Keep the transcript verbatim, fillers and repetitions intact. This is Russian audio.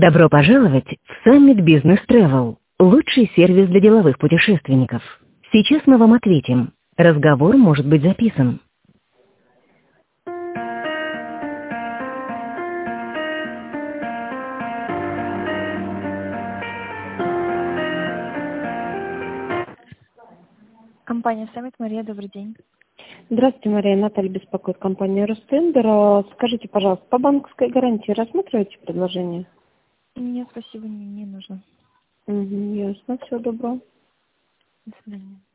Добро пожаловать в Summit Business Travel, лучший сервис для деловых путешественников. Сейчас мы вам ответим. Разговор может быть записан. Компания Summit, Мария, добрый день. Здравствуйте, Мария. Наталья беспокоит компания Ростендер. А, Скажите, пожалуйста, по банковской гарантии рассматриваете предложение? Нет, спасибо, не, не нужно. Угу, ясно. Всего доброго. До свидания.